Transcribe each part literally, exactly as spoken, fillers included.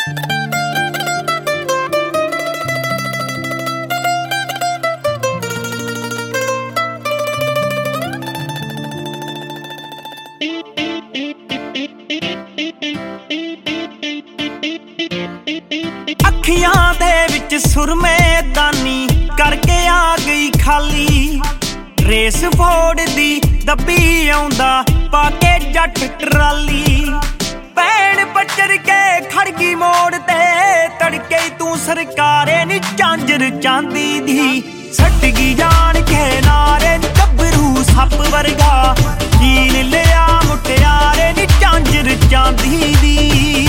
ਅੱਖੀਆਂ ਦੇ ਵਿੱਚ ਸੁਰਮੇ ਦਾਨੀ ਕਰਕੇ ਆ ਗਈ ਖਾਲੀ ਰੇਸ ਫੋੜਦੀ ਦੱਬੀ ਆਉਂਦਾ ਪਾ ਕੇ ਜੱਟ ਟਰਾਲੀ ਭੈਣ ਪੱਚਰ ਕੇ ਖੜ ਗਈ ਮੋੜ ਤੇ ਤੜਕੇ ਤੂੰ ਸਰਕਾਰੇ ਨੀ ਝਾਂਜਰ ਚਾਂਦੀ ਦੀ ਸੱਟ ਗਈ ਜਾਣ ਕੇ ਨਾਰੇ ਗੱਭਰੂ ਸੱਪ ਵਰਗਾ ਜੀਨ ਲਿਆ ਮੁਟਿਆਰੇ ਨੀ ਝਾਂਜਰ ਚਾਂਦੀ ਦੀ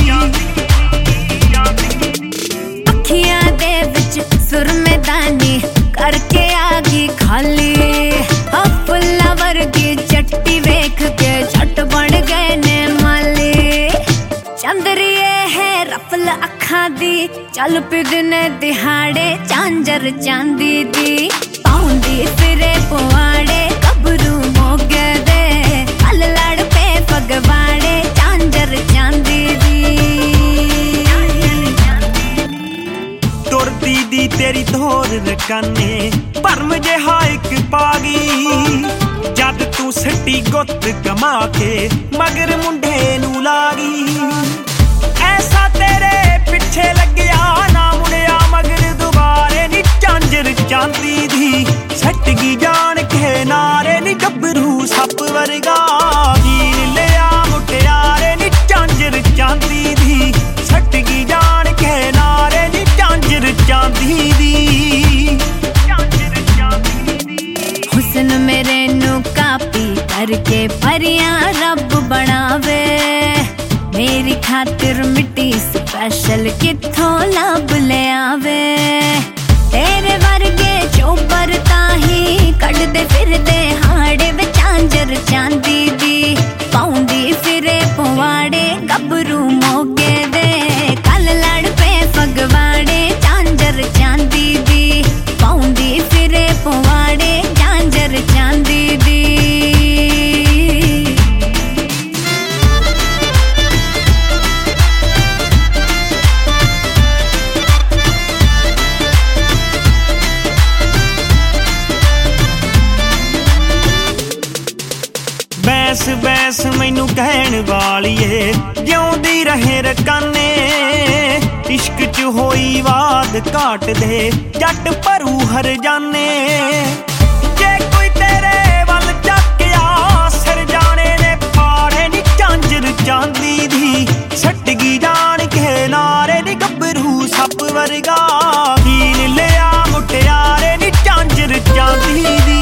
ਅੱਖੀਆਂ ਦੇ ਵਿੱਚ ਸੁਰਮੇ ਦਾਨੀ ਕਰਕੇ ਆ ਗਈ ਖਾਲੀ ਆ ਫੁੱਲਾਂ ਵਰਗੀ ਚੱਟੀ ਵੇਖ ਕੇ ਛੱਟ ਬਣ ਗਏ ਨੇ ਮਾਲੀ ਚੰਦਰੀਏ ਹੈ ਰਫਲ ਅੱਖਾਂ ਦੀ ਚੱਲ ਪੀ ਦਿਨ ਦਿਹਾੜੇ ਝਾਂਜਰ ਚਾਂਦੀ ਦੀ ਪਾਉਂਦੀ ਫਿਰੇ ਪੁਆੜੇ ਗੱਭਰੂ ਮੋਗੇ ਦੇ ਹਲ ਲੜ ਪੇ ਫਗਵਾੜੇ ਝਾਂਜਰ ਚਾਂਦੀ ਦੀ ਤੁਰਦੀ ਦੀ ਤੇਰੀ ਧੋਰ ਰਕਾਨੇ ਭਰਮ ਜਿਹਾ ਇੱਕ ਪਾ ਗਈ ਜਦ ਤੂੰ ਸੱਟੀ ਗੁੱਤ ਕਮਾ ਕੇ ਮਗਰ ਮੁੰਡੇ ਨੂੰ ਲਾਗੀ ਐਸਾ ਤੇਰੇ ਪਿੱਛੇ ਲੱਗਿਆ ਨਾ ਮੁੜਿਆ ਮਗਰ ਦੁਬਾਰੇ ਨੀ ਝਾਂਜਰ ਚਾਂਦੀ ਦੀ ਸੱਟ ਗਈ ਜਾਣ ਕੇ ਨਾਰੇ ਨੀ ਗੱਭਰੂ ਸੱਪ ਵਰਗਾ ਜੀਨ ਲਿਆ ਮੁਟਿਆਰੇ ਨੀ ਝਾਂਜਰ ਚਾਂਦੀ ਦੀ ਸੱਟ ਗਈ ਜਾਣ ਕੇ ਨਾਰੇ ਨੀ ਝਾਂਜਰ ਚਾਂਦੀ ਦੀ ਹੁਸਨ ਮੇਰੇ ਨੂੰ ਕਾਪੀ ਕਰਕੇ ਪਰੀਆਂ ਰੱਬ ਬਣਾਵੇ ਮੇਰੀ ਖਾਤਰ ਮਿੱਟੀ ਸਪੈਸ਼ਲ ਕਿੱਥੋਂ ਲੱਭ ਲਿਆਵੇ ਤੇਰੇ ਵਰਗੇ ਚੋਬਰ ਤਾਂ ਹੀ ਕੱਢਦੇ ਫਿਰਦੇ ਹਾੜੇ ਵਿੱਚ ਝਾਂਜਰ ਚਾਂਦੀ ਦੀ ਪਾਉਂਦੀ ਫਿਰੇ ਪਵਾੜੇ ਗੱਭਰੂ ਮੋਗੇ ਦੇ ਕੱਲ ਲੜ ਪੇ ਫਗਵਾੜੇ ਝਾਂਜਰ ਚਾਂਦੀ ਦੀ ਪਾਉਂਦੀ ਫਿਰੇ ਪਵਾੜੇ ਝਾਂਜਰ ਚਾਂਦੀ ਦੀ ਬੈਸ ਬੈਸ ਮੈਨੂੰ ਕਹਿਣ ਵਾਲੀਏ ਜਿਉਂਦੀ ਰਹੇ ਰਕਾਨੇ ਇਸ਼ਕ ਚ ਹੋਈ ਬਾਦ ਘਾਟ ਦੇ ਜੱਟ ਭਰੂ ਹਰ ਜਾਨੇ ਜੇ ਕੋਈ ਤੇਰੇ ਵੱਲ ਚੱਕਿਆ ਸਿਰ ਜਾਣੇ ਨੇ ਪਾੜੇ ਨੀ ਝਾਂਜਰ ਚਾਂਦੀ ਦੀ ਸੱਟ ਗਈ ਜਾਣ ਕੇ ਨਾਰੇ ਨੀ ਗੱਭਰੂ ਸੱਪ ਵਰਗਾ ਜੀਨ ਲਿਆ ਮੁਟਿਆਰੇ ਨੀ ਝਾਂਜਰ ਚਾਂਦੀ ਦੀ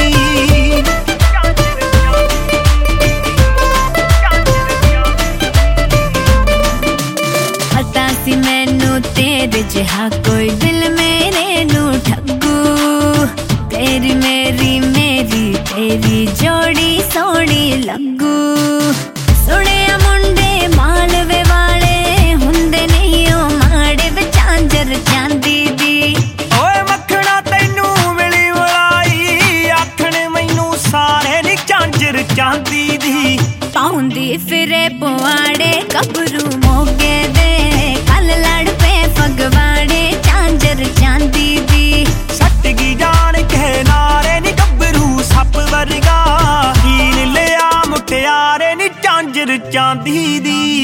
ਸੀ ਮੈਨੂੰ ਤੇਰੇ ਜਿਹਾ ਕੋਈ ਦਿਲ ਮੇਰੇ ਨੂੰ ਠੱਗੂ ਤੇਰੀ ਮੇਰੀ ਮੇਰੀ ਤੇਰੀ ਜੋੜੀ ਸੋਹਣੀ ਲੱਗੂ ਸੁਣਿਆ ਮੁੰਡੇ ਮਾਲਵੇ ਵਾਲੇ ਹੁੰਦੇ ਨਹੀਂ ਉਹ ਮਾੜੇ ਵਿੱਚ ਝਾਂਜਰ ਚਾਂਦੀ ਦੀ ਓਏ ਮੱਖਣਾ ਤੈਨੂੰ ਮਿਲੀ ਵਲਾਈ ਆਖਣ ਮੈਨੂੰ ਸਾਰੇ ਨੀ ਝਾਂਜਰ ਚਾਂਦੀ ਦੀ ਪਾਉਂਦੀ ਫਿਰੇ ਪੁਆੜੇ ਗੱਭਰੂ ਮੋਗੇ ਦੇ ਕੱਲ ਲੜ ਪੇ ਫਗਵਾੜੇ ਝਾਂਜਰ ਚਾਂਦੀ ਦੀ ਸੱਟ ਗਈ ਜਾਣ ਕੇ ਨਾਰੇ ਨੀ ਗੱਭਰੂ ਸੱਪ ਵਰਗਾ ਜੀਨ ਲਿਆ ਮੁਟਿਆਰੇ ਨੀ ਝਾਂਜਰ ਚਾਂਦੀ ਦੀ